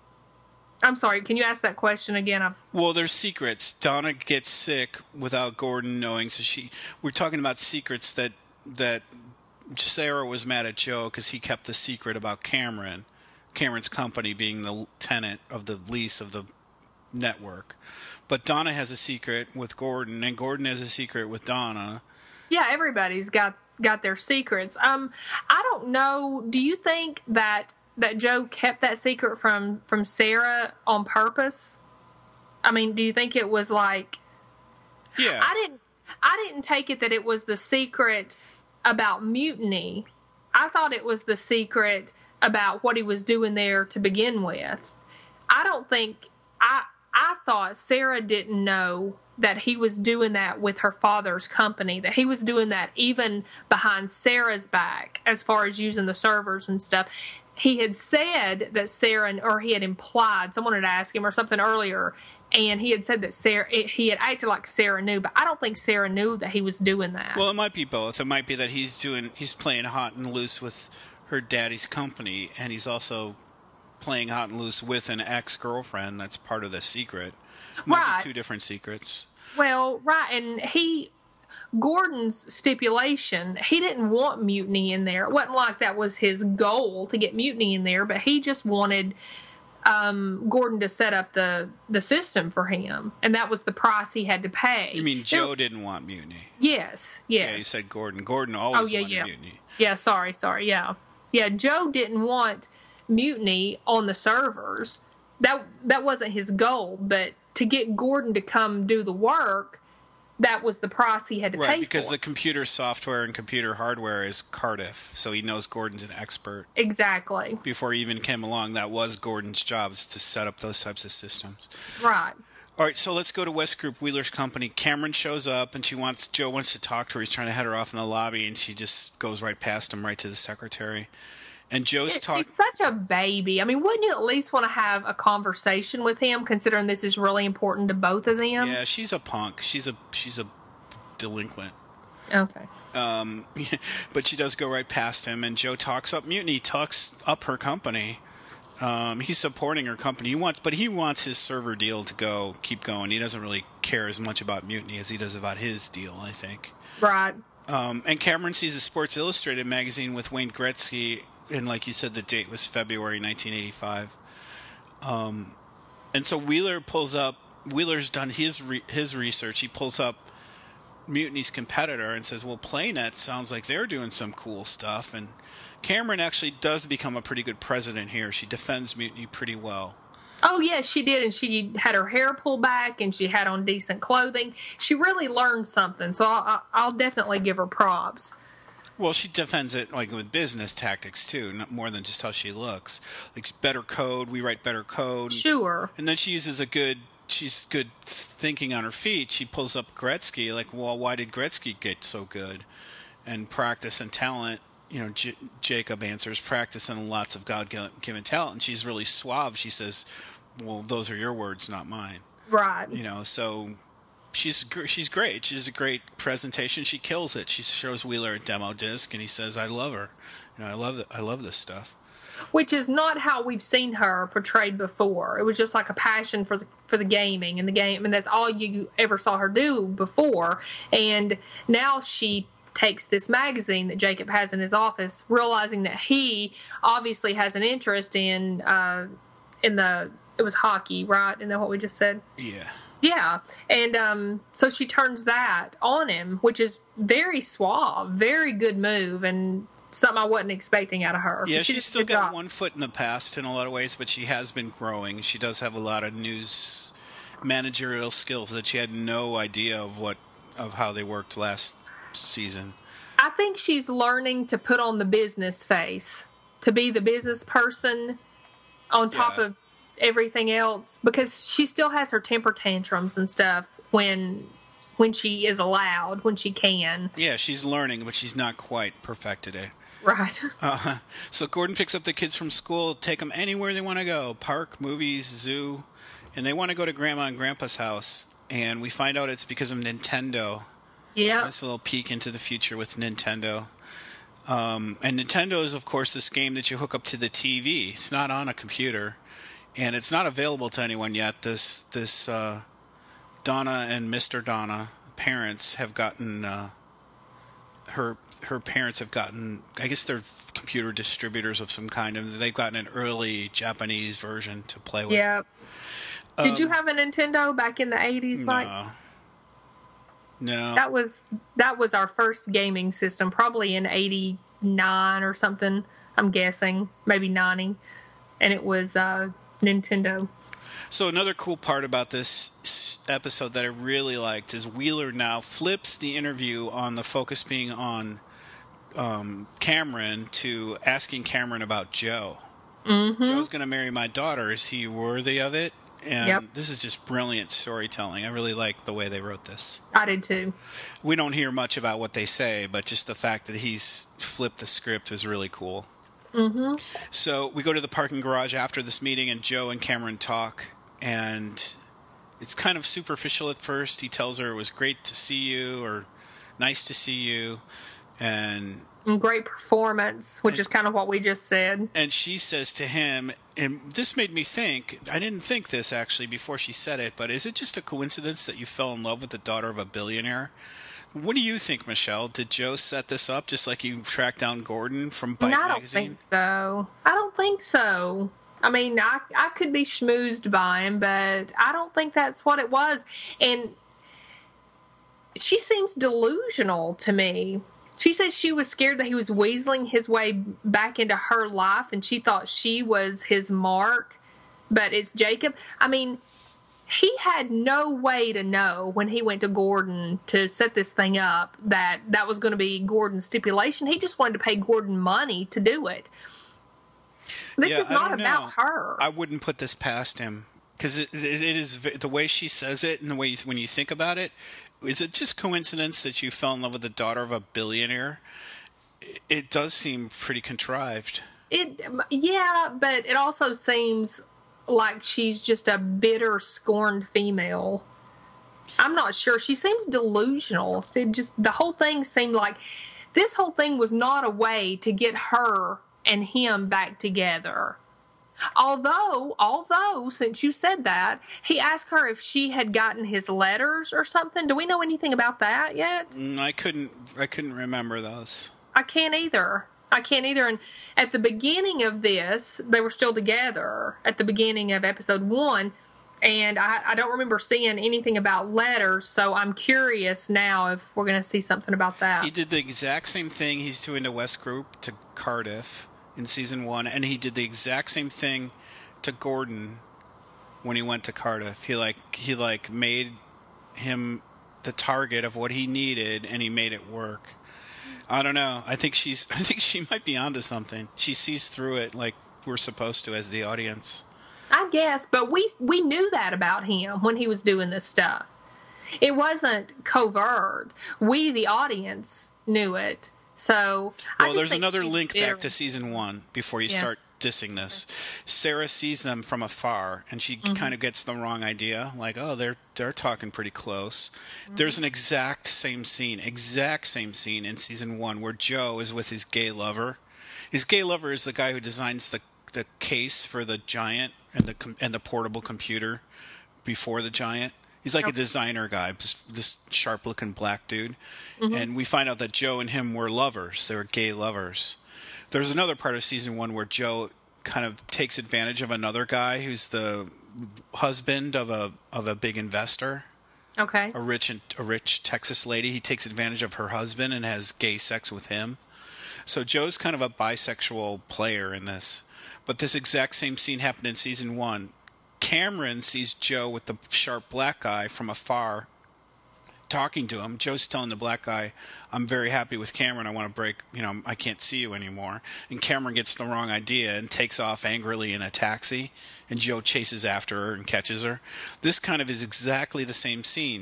I'm sorry, can you ask that question again? I'm... Well, there's secrets. Donna gets sick without Gordon knowing, so she... We're talking about secrets that that Sarah was mad at Joe because he kept the secret about Cameron. Cameron's company being the tenant of the lease of the network. But Donna has a secret with Gordon, and Gordon has a secret with Donna. Yeah, everybody's got, got their secrets. Um, I don't know. Do you think that, that Joe kept that secret from, from Sarah on purpose? I mean, do you think it was like... Yeah. I didn't, I didn't take it that it was the secret about mutiny. I thought it was the secret about what he was doing there to begin with. I don't think... I I thought Sarah didn't know that he was doing that with her father's company, that he was doing that even behind Sarah's back as far as using the servers and stuff. He had said that Sarah, or he had implied, someone had asked him or something earlier, and he had said that Sarah, he had acted like Sarah knew, but I don't think Sarah knew that he was doing that. Well, it might be both. It might be that he's doing, he's playing hot and loose with her daddy's company, and he's also playing hot and loose with an ex-girlfriend that's part of the secret. Might right. be two different secrets. Well, right, and he, Gordon's stipulation, he didn't want mutiny in there. It wasn't like that was his goal to get mutiny in there, but he just wanted um, Gordon to set up the, the system for him, and that was the price he had to pay. You mean Joe there, didn't want mutiny? Yes, yes. Yeah, you said Gordon. Gordon always oh, yeah, wanted yeah. mutiny. Yeah, sorry, sorry, yeah. Yeah, Joe didn't want mutiny on the servers. That that wasn't his goal, but to get Gordon to come do the work, that was the price he had to right, pay for. Right, because the computer software and computer hardware is Cardiff, so he knows Gordon's an expert. Exactly. Before he even came along, that was Gordon's job, to set up those types of systems. Right. All right, so let's go to West Group, Wheeler's company. Cameron shows up, and she wants Joe wants to talk to her. He's trying to head her off in the lobby, and she just goes right past him, right to the secretary. And Joe's Yeah, talking. she's such a baby. I mean, wouldn't you at least want to have a conversation with him, considering this is really important to both of them? Yeah, she's a punk. She's a she's a delinquent. Okay. Um, but she does go right past him, and Joe talks up Mutiny, talks up her company. Um, he's supporting her company. He wants, but he wants his server deal to go, keep going. He doesn't really care as much about Mutiny as he does about his deal, I think. Right. Um, and Cameron sees a Sports Illustrated magazine with Wayne Gretzky, and like you said, the date was February nineteen eighty-five. Um, and so Wheeler pulls up. Wheeler's done his re- his research. He pulls up Mutiny's competitor and says, well, Playnet sounds like they're doing some cool stuff. And Cameron actually does become a pretty good president here. She defends Mutiny pretty well. Oh, yes, she did. And she had her hair pulled back and she had on decent clothing. She really learned something. So I'll, I'll definitely give her props. Well, she defends it like with business tactics, too, not more than just how she looks. Like, better code. We write better code. Sure. And then she uses a good... She's good thinking on her feet. She pulls up Gretzky, like, well, why did Gretzky get so good? And practice and talent, you know, J- Jacob answers, practice and lots of God-given talent. And she's really suave. She says, well, those are your words, not mine. Right. You know, so she's she's great. She's a great presentation. She kills it. She shows Wheeler a demo disc, and he says, I love her. You know, I love, the, I love this stuff. Which is not how we've seen her portrayed before. It was just like a passion for the for the gaming and the game, and that's all you ever saw her do before. And now she takes this magazine that Jacob has in his office, realizing that he obviously has an interest in uh, in the it was hockey, right? Isn't that what we just said? Yeah. Yeah, and um, so she turns that on him, which is very suave, very good move, and something I wasn't expecting out of her. Yeah, she she's still got job. one foot in the past in a lot of ways, but she has been growing. She does have a lot of news managerial skills that she had no idea of what of how they worked last season. I think she's learning to put on the business face, to be the business person on top yeah. of everything else, because she still has her temper tantrums and stuff when when she is allowed, when she can. Yeah, she's learning, but she's not quite perfected it. Right. Uh, so Gordon picks up the kids from school, take them anywhere they want to go, park, movies, zoo, and they want to go to Grandma and Grandpa's house, and we find out it's because of Nintendo. Yeah. Nice little peek into the future with Nintendo. Um, and Nintendo is, of course, this game that you hook up to the T V. It's not on a computer, and it's not available to anyone yet. This this uh, Donna and Mister Donna parents have gotten uh, her her parents have gotten, I guess they're computer distributors of some kind, and they've gotten an early Japanese version to play with. Yeah. Um, Did you have a Nintendo back in the eighties, Mike? No. No. That was that was our first gaming system, probably in eighty-nine or something, I'm guessing, maybe ninety, and it was uh, Nintendo. So another cool part about this episode that I really liked is Wheeler now flips the interview on the focus being on um, Cameron to asking Cameron about Joe. Mm-hmm. Joe's going to marry my daughter. Is he worthy of it? And yep. This is just brilliant storytelling. I really like the way they wrote this. I did too. We don't hear much about what they say, but just the fact that he's flipped the script is really cool. Mm-hmm. So we go to the parking garage after this meeting, and Joe and Cameron talk. And it's kind of superficial at first. He tells her it was great to see you, or nice to see you, and, and great performance, which and, is kind of what we just said. And she says to him, and this made me think, I didn't think this actually before she said it, but is it just a coincidence that you fell in love with the daughter of a billionaire? What do you think, Michelle? Did Joe set this up just like you tracked down Gordon from Byte no, I don't magazine? think so. I don't think so. I mean, I, I could be schmoozed by him, but I don't think that's what it was. And she seems delusional to me. She said she was scared that he was weaseling his way back into her life, and she thought she was his mark, but it's Jacob. I mean, he had no way to know when he went to Gordon to set this thing up that that was going to be Gordon's stipulation. He just wanted to pay Gordon money to do it. This yeah, is not about know. her. I wouldn't put this past him because it, it, it is the way she says it and the way you, when you think about it. Is it just coincidence that you fell in love with the daughter of a billionaire? It, it does seem pretty contrived. It, yeah, but it also seems like she's just a bitter, scorned female. I'm not sure. She seems delusional. It just, the whole thing seemed like this whole thing was not a way to get her and him back together. Although, although, since you said that, he asked her if she had gotten his letters or something. Do we know anything about that yet? Mm, I couldn't. I couldn't remember those. I can't either. I can't either. And at the beginning of this, they were still together at the beginning of episode one. And I, I don't remember seeing anything about letters. So I'm curious now if we're going to see something about that. He did the exact same thing he's doing to West Group, to Cardiff in season one. And he did the exact same thing to Gordon when he went to Cardiff. He like, he like made him the target of what he needed and he made it work. I don't know. I think she's. I think she might be onto something. She sees through it like we're supposed to as the audience. I guess, but we we knew that about him when he was doing this stuff. It wasn't covert. We, the audience, knew it. So, I well, just there's think another she's link bitter. back to season one before you Yeah. start dissing this. Sarah sees them from afar, and she Mm-hmm. kind of gets the wrong idea. Like, oh, they're they're talking pretty close. Mm-hmm. There's an exact same scene, exact same scene in season one where Joe is with his gay lover. His gay lover is the guy who designs the the case for the Giant and the com- and the portable computer before the Giant. He's like Okay. a designer guy, this, this sharp-looking black dude. Mm-hmm. And we find out that Joe and him were lovers. They were gay lovers. There's another part of season one where Joe kind of takes advantage of another guy who's the husband of a of a big investor, Okay. a rich a rich Texas lady. He takes advantage of her husband and has gay sex with him. So Joe's kind of a bisexual player in this. But this exact same scene happened in season one. Cameron sees Joe with the sharp black guy from afar talking to him. Joe's telling the black guy, I'm very happy with Cameron. I want to break, you know, I can't see you anymore. And Cameron gets the wrong idea and takes off angrily in a taxi. And Joe chases after her and catches her. This kind of is exactly the same scene.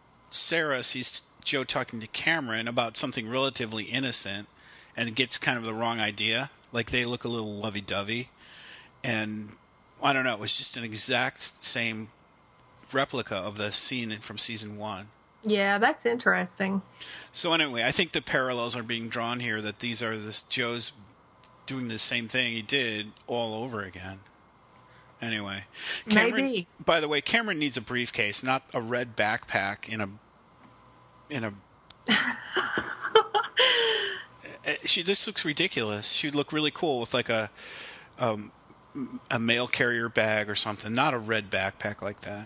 Sarah sees Joe talking to Cameron about something relatively innocent and gets kind of the wrong idea. Like they look a little lovey-dovey. And I don't know, it was just an exact same replica of the scene from season one. Yeah, that's interesting. So anyway, I think the parallels are being drawn here that these are this Joe's doing the same thing he did all over again. Anyway, Cameron, Maybe. by the way, Cameron needs a briefcase, not a red backpack in a in a she just looks ridiculous. She'd look really cool with like a um, a mail carrier bag or something, not a red backpack like that.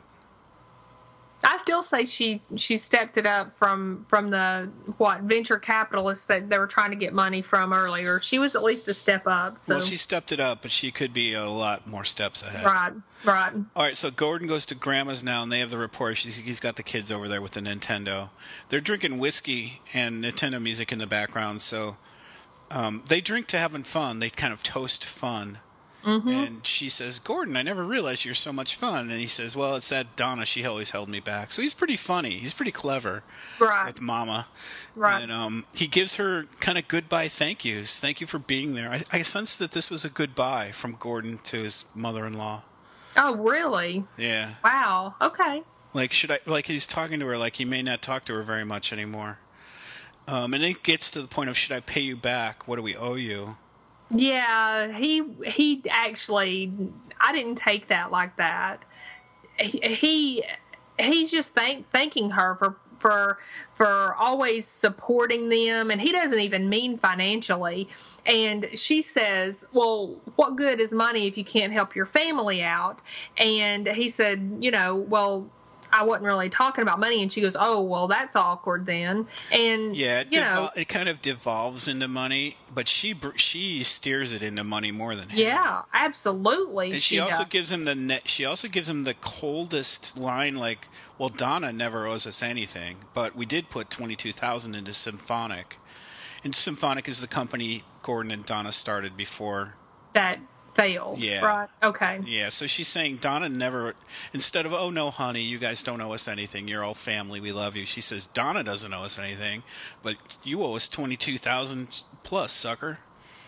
I still say she she stepped it up from from the what venture capitalists that they were trying to get money from earlier. She was at least a step up. So. Well, she stepped it up, but she could be a lot more steps ahead. Right, right. All right, so Gordon goes to Grandma's now, and they have the report. She's, he's got the kids over there with the Nintendo. They're drinking whiskey and Nintendo music in the background, so um, they drink to having fun. They kind of toast fun. Mm-hmm. And she says, Gordon, I never realized you're so much fun. And he says, well, it's that Donna. She always held me back. So he's pretty funny. He's pretty clever Right. with Mama. Right. And um, he gives her kind of goodbye thank yous. Thank you for being there. I, I sense that this was a goodbye from Gordon to his mother-in-law. Oh, really? Yeah. Wow. Okay. Like, should I, like he's talking to her like he may not talk to her very much anymore. Um, and it gets to the point of, should I pay you back? What do we owe you? Yeah, he he actually I didn't take that like that. He, he he's just thank, thanking her for for for always supporting them, and he doesn't even mean financially. And she says, well, what good is money if you can't help your family out? And he said, you know, well, I wasn't really talking about money. And she goes, oh, well, that's awkward then. And, Yeah, it, you devol- know, it kind of devolves into money, but she br- she steers it into money more than him. yeah, absolutely. And she, also does. gives him the ne- she also gives him the coldest line, like, well, Donna never owes us anything, but we did put twenty-two thousand into Symphonic. And Symphonic is the company Gordon and Donna started before. that failed. Yeah. Right. Okay. Yeah, so she's saying Donna never, instead of, oh no, honey, you guys don't owe us anything. You're all family. We love you. She says, Donna doesn't owe us anything, but you owe us twenty-two thousand plus, sucker.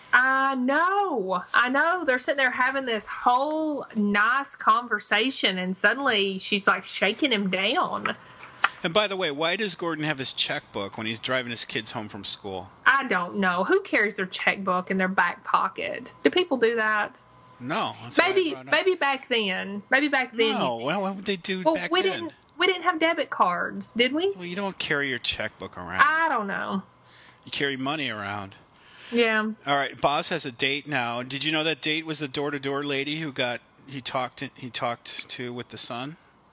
I know. I know. They're sitting there having this whole nice conversation, and suddenly she's like shaking him down. And by the way, why does Gordon have his checkbook when he's driving his kids home from school? I don't know. Who carries their checkbook in their back pocket? Do people do that? No. That's Maybe maybe back then. Maybe back then. No. Well, what would they do well, back we then? Didn't, we didn't have debit cards, did we? Well, you don't carry your checkbook around. I don't know. You carry money around. Yeah. All right. Boz has a date now. Did you know that date was the door-to-door lady who got he talked he talked to with the son?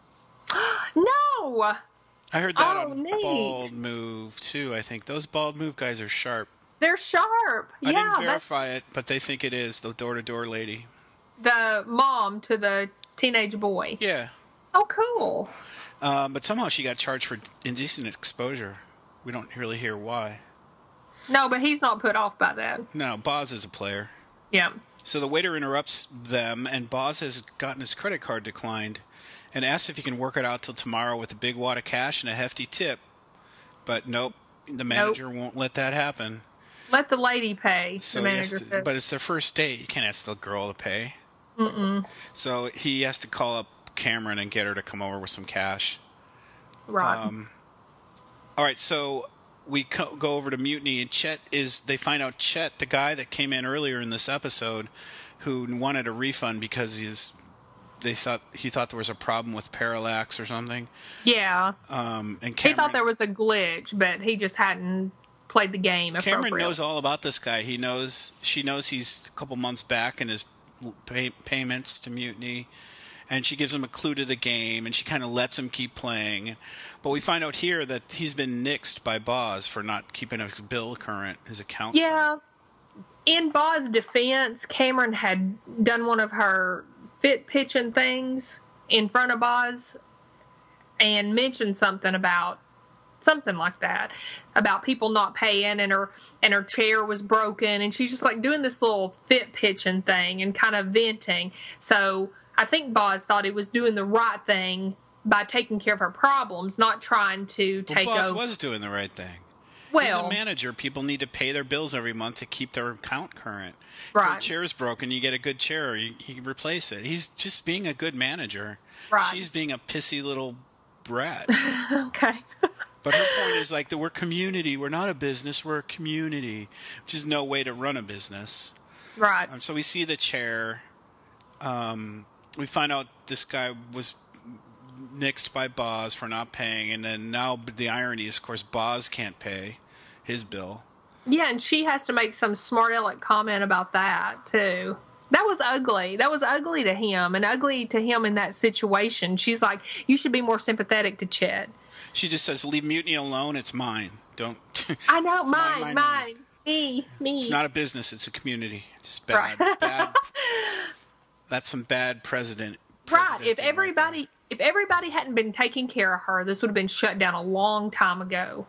No. I heard that oh, on neat. Bald Move too. I think those Bald Move guys are sharp. They're sharp. I yeah, didn't verify it, but they think it is the door-to-door lady. The mom to the teenage boy. Yeah. Oh, cool. Um, but somehow she got charged for indecent exposure. We don't really hear why. No, but he's not put off by that. No, Boz is a player. Yeah. So the waiter interrupts them, and Boz has gotten his credit card declined and asks if he can work it out till tomorrow with a big wad of cash and a hefty tip. But nope, the manager nope. won't let that happen. Let the lady pay, so the manager to, says. But it's their first date. You can't ask the girl to pay. Mm-mm. So he has to call up Cameron and get her to come over with some cash. Right. Um, all right, so we co- go over to Mutiny, and Chet is, they find out Chet, the guy that came in earlier in this episode, who wanted a refund because he's, they thought, he thought there was a problem with Parallax or something. Yeah. Um, and Cameron, he thought there was a glitch, but he just hadn't played the game appropriately. Cameron knows all about this guy. He knows, she knows he's a couple months back in his pay, payments to Mutiny, and she gives him a clue to the game, and she kind of lets him keep playing. But we find out here that he's been nixed by Boz for not keeping his bill current, his account. Yeah. In Boz's defense, Cameron had done one of her fit pitching things in front of Boz and mentioned something about something like that, about people not paying, and her and her chair was broken, and she's just like doing this little fit pitching thing and kind of venting. So I think Boz thought he was doing the right thing by taking care of her problems, not trying to take well, Boz over. was doing the right thing. Well, as a manager, people need to pay their bills every month to keep their account current. Right. If your chair's broken, you get a good chair, you, you replace it. He's just being a good manager. Right. She's being a pissy little brat. Okay. But her point is like that we're community. We're not a business. We're a community, which is no way to run a business. Right. Um, so we see the chair. Um, we find out this guy was nixed by Boz for not paying, and then now the irony is, of course, Boz can't pay his bill. Yeah, and she has to make some smart aleck comment about that too. That was ugly. That was ugly to him, and ugly to him in that situation. She's like, you should be more sympathetic to Chet. She just says, leave Mutiny alone. It's mine. Don't. I know, mine, mine, mine, mine, mine. Me, me. It's not a business. It's a community. It's bad. Right. bad. That's some bad president. Right. If everybody, right if everybody hadn't been taking care of her, this would have been shut down a long time ago.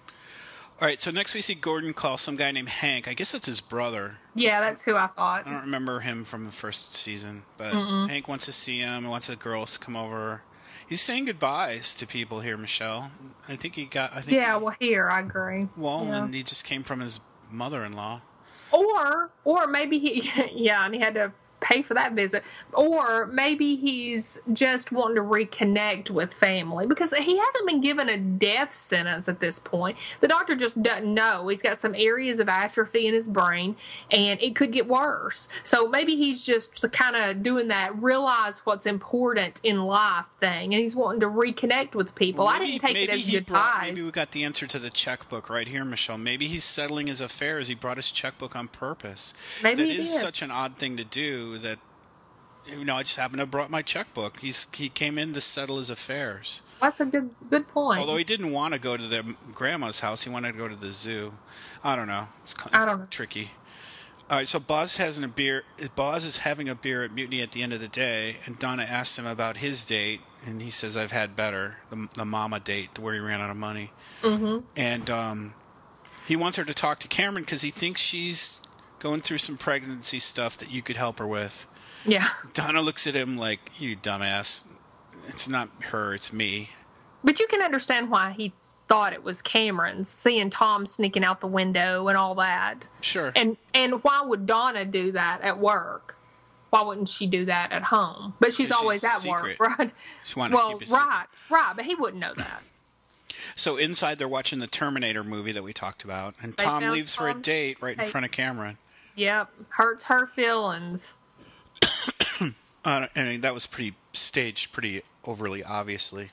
All right. So next we see Gordon call some guy named Hank. I guess that's his brother. Yeah, that's who I thought. I don't remember him from the first season, but Mm-mm. Hank wants to see him. He wants the girls to come over. He's saying goodbyes to people here, Michelle. I think he got. I think. Yeah, he, well, here I agree. Well, yeah. and he just came from his mother-in-law. Or, or maybe he, yeah, and he had to pay for that visit. Or maybe he's just wanting to reconnect with family because he hasn't been given a death sentence at this point. The doctor just doesn't know. He's got some areas of atrophy in his brain, and it could get worse. So maybe he's just kind of doing that realize what's important in life thing, and he's wanting to reconnect with people. Well, maybe, I didn't take it as goodbye. Brought, maybe we got the answer to the checkbook right here, Michelle. Maybe he's settling his affairs. He brought his checkbook on purpose. Maybe that he is did. Such an odd thing to do. That, you know, I just happened to have brought my checkbook. He's he came in to settle his affairs. That's a good good point. Although he didn't want to go to their grandma's house, he wanted to go to the zoo. I don't know. It's, it's I don't know. tricky. All right, so Boz has a beer. Boz is having a beer at Mutiny at the end of the day, and Donna asks him about his date, and he says, "I've had better." The, the mama date, where he ran out of money, mm-hmm. and um, he wants her to talk to Cameron because he thinks she's going through some pregnancy stuff that you could help her with. Yeah. Donna looks at him like, "You dumbass! It's not her, it's me." But you can understand why he thought it was Cameron's, seeing Tom sneaking out the window and all that. Sure. And and why would Donna do that at work? Why wouldn't she do that at home? But she's always she's at secret. work, right? She wanted well, to keep it secret. right, right. But he wouldn't know that. So inside, they're watching the Terminator movie that we talked about, and They Tom found leaves for a Tom- date right in Hey. front of Cameron. Yep, hurts her feelings. Uh, and that was pretty staged, pretty overly, obviously.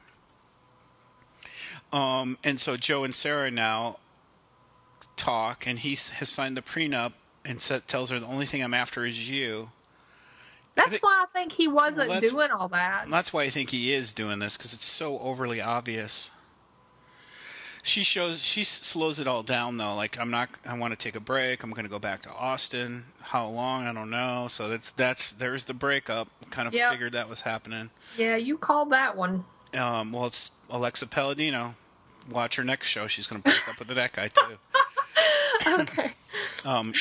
Um, and so Joe and Sarah now talk, and he s- has signed the prenup and sa- tells her the only thing I'm after is you. That's think- why I think he wasn't Well, that's- doing all that. That's why I think he is doing this, because it's so overly obvious. She shows, she s- slows it all down though. Like, I'm not, I want to take a break. I'm going to go back to Austin. How long? I don't know. So that's, that's, there's the breakup. Kind of Yep. figured that was happening. Yeah, you called that one. Um, well, it's Alexa Palladino. Watch her next show. She's going to break up with that guy too. Okay. Um,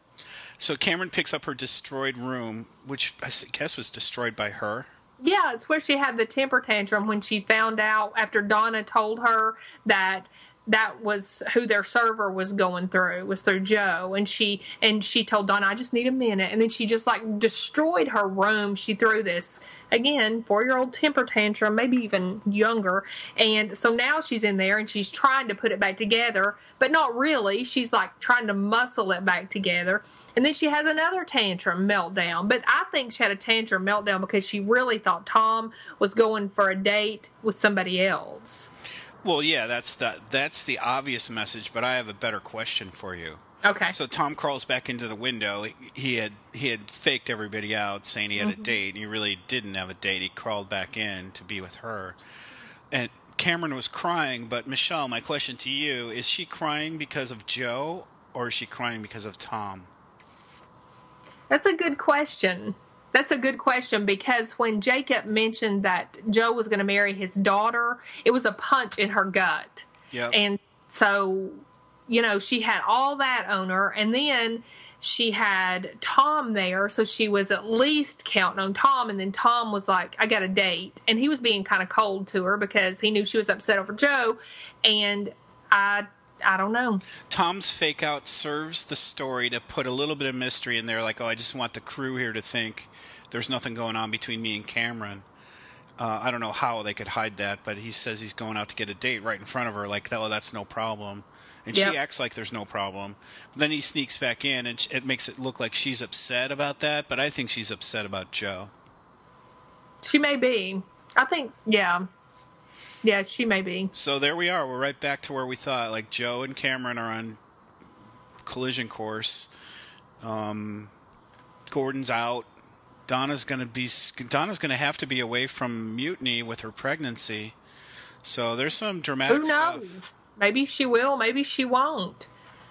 so Cameron picks up her destroyed room, which I s- guess was destroyed by her. Yeah, it's where she had the temper tantrum when she found out after Donna told her that that was who their server was going through, was through Joe, and she and she told Donna, I just need a minute, and then she just like destroyed her room. She threw this again four-year-old temper tantrum, maybe even younger, and so now she's in there and she's trying to put it back together, but not really. She's like trying to muscle it back together, and then she has another tantrum meltdown. But I think she had a tantrum meltdown because she really thought Tom was going for a date with somebody else. Well, yeah, that's the that's the obvious message, but I have a better question for you. Okay. So Tom crawls back into the window. He, he had he had faked everybody out, saying he had Mm-hmm. a date, and he really didn't have a date. He crawled back in to be with her. And Cameron was crying, but Michelle, my question to you, is she crying because of Joe, or is she crying because of Tom? That's a good question. That's a good question because when Jacob mentioned that Joe was going to marry his daughter, it was a punch in her gut. Yep. And so, you know, she had all that on her, and then she had Tom there, so she was at least counting on Tom, and then Tom was like, I got a date. And he was being kind of cold to her because he knew she was upset over Joe, and I I don't know. Tom's fake out serves the story to put a little bit of mystery in there, like, oh, I just want the crew here to think there's nothing going on between me and Cameron. Uh, I don't know how they could hide that, but he says he's going out to get a date right in front of her, like, oh, that's no problem. And Yep. she acts like there's no problem. Then he sneaks back in, and it makes it look like she's upset about that, but I think she's upset about Joe. She may be. I think, yeah. Yeah, she may be. So there we are. We're right back to where we thought. Like, Joe and Cameron are on collision course. Um, Gordon's out. Donna's gonna be. Donna's gonna have to be away from Mutiny with her pregnancy. So there's some dramatic Who knows? stuff. Maybe she will. Maybe she won't.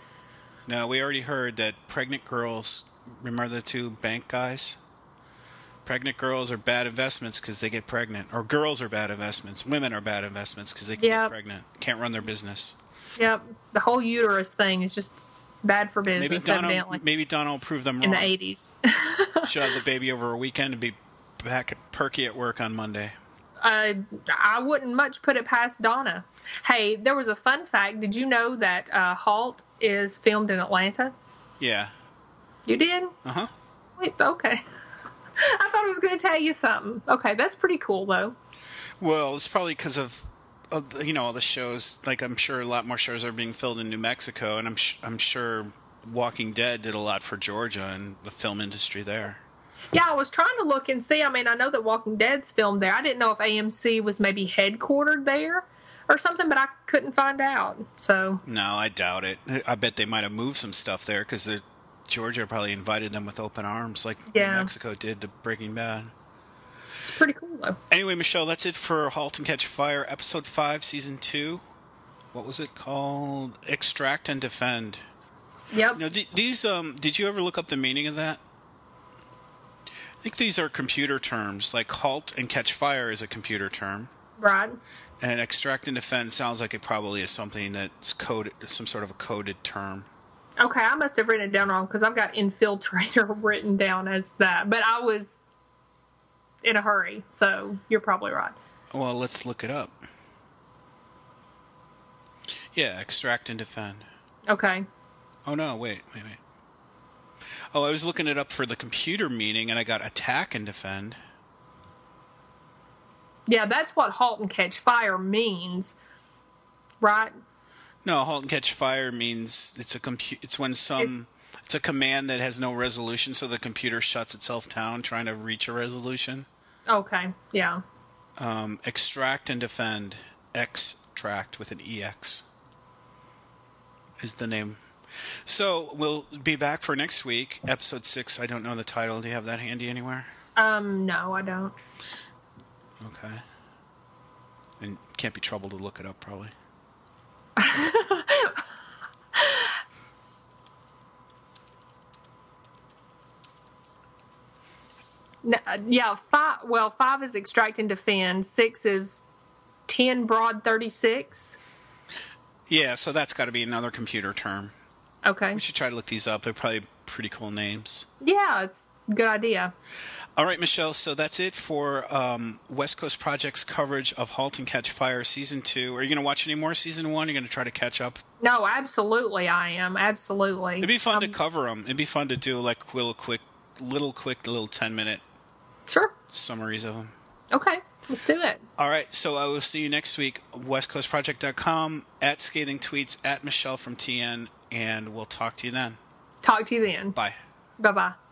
No, we already heard that pregnant girls. Remember the two bank guys? Pregnant girls are bad investments because they get pregnant. Or girls are bad investments. Women are bad investments because they can Yep. get pregnant. Can't run their business. Yep. The whole uterus thing is just bad for business, Maybe Donna, evidently, maybe Donna will prove them wrong. in the eighties. She'll have the baby over a weekend and be back at perky at work on Monday. uh, I wouldn't much put it past Donna. Hey, there was a fun fact. Did you know that uh, Halt is filmed in Atlanta? Yeah. You did? Uh-huh. Wait, okay. I thought I was going to tell you something. Okay, that's pretty cool, though. Well, it's probably because of, of, you know, all the shows. Like, I'm sure a lot more shows are being filmed in New Mexico, and I'm sh- I'm sure Walking Dead did a lot for Georgia and the film industry there. Yeah, I was trying to look and see. I mean, I know that Walking Dead's filmed there. I didn't know if A M C was maybe headquartered there or something, but I couldn't find out. So, No, I doubt it. I bet they might have moved some stuff there because Georgia probably invited them with open arms, like Yeah. New Mexico did to Breaking Bad. it's pretty cool, though. Anyway, Michelle, that's it for Halt and Catch Fire, Episode five, Season two. What was it called? Extract and Defend. Yep. Now, th- these, um, did you ever look up the meaning of that? I think these are computer terms. Like Halt and Catch Fire is a computer term. Right. And Extract and Defend sounds like it probably is something that's coded, some sort of a coded term. Okay, I must have written it down wrong because I've got infiltrator written down as that. But I was in a hurry, so you're probably right. Well, let's look it up. Yeah, extract and defend. Okay. Oh, no, wait, wait, wait. Oh, I was looking it up for the computer meaning, and I got attack and defend. Yeah, that's what halt and catch fire means, right? No, halt and catch fire means it's a compu- It's when some... It, it's a command that has no resolution, so the computer shuts itself down trying to reach a resolution. Okay, yeah. Um, extract and defend. Extract with an E X is the name. So we'll be back for next week, episode six. I don't know the title. Do you have that handy anywhere? Um, no, I don't. Okay. And can't be trouble to look it up, probably. No, yeah, five. Well, five is extract and defend. Six is ten broad thirty-six. Yeah, so that's got to be another computer term. Okay. We should try to look these up. They're probably pretty cool names. Yeah, it's a good idea. All right, Michelle, so that's it for um, West Coast Project's coverage of Halt and Catch Fire Season two. Are you going to watch any more Season one? Are you going to try to catch up? No, absolutely I am. Absolutely. It'd be fun um, to cover them. It'd be fun to do like little quick, little quick, little ten-minute Sure. summaries of them. Okay, let's do it. All right, so I will see you next week. west coast project dot com, at Scathing Tweets, at Michelle from T N, and we'll talk to you then. Talk to you then. Bye. Bye-bye.